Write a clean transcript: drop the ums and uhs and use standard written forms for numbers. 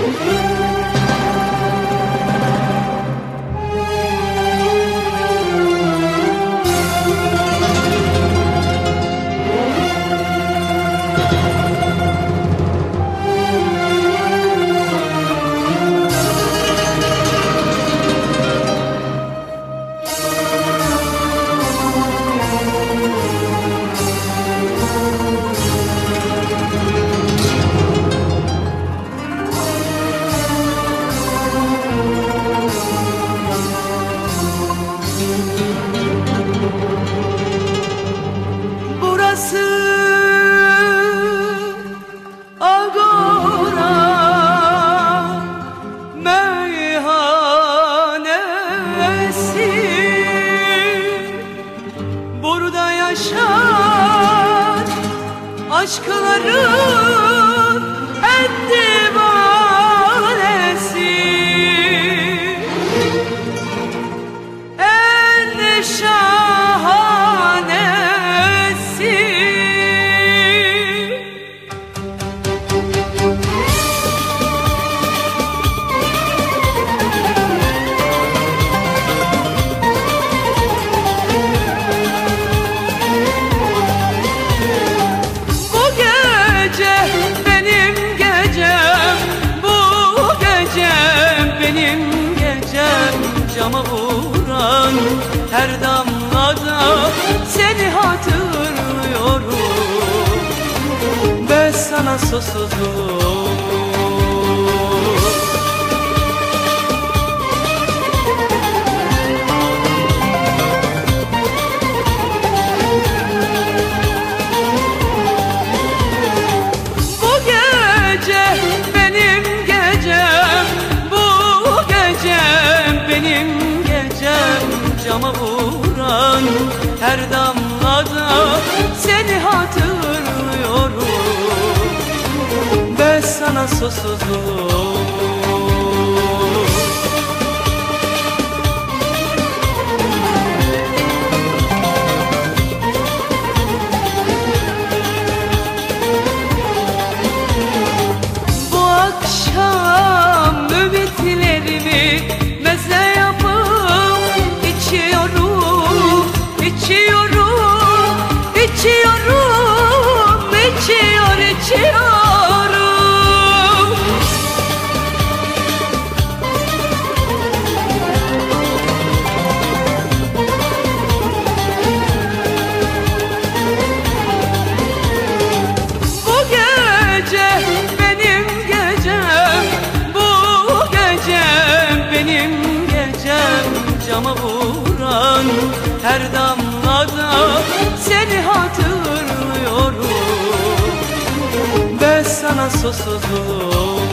Aşkların en divanesi, en şahanesi. Cama vuran her damlada seni hatırlıyorum. Ben sana susuzum. Bu gece benim gecem, bu gecem benim gecem. Cama vuran her damlada seni hatırlıyorum. Ben sana susuzum. Bu akşam ümitlerimi meze yapıp içiyorum, içiyorum, içiyorum, içiyorum. Bu gece benim gecem, bu gecem benim gecem. Cama vuran her damlada seni hatırlıyorum. Ben sana susuzum.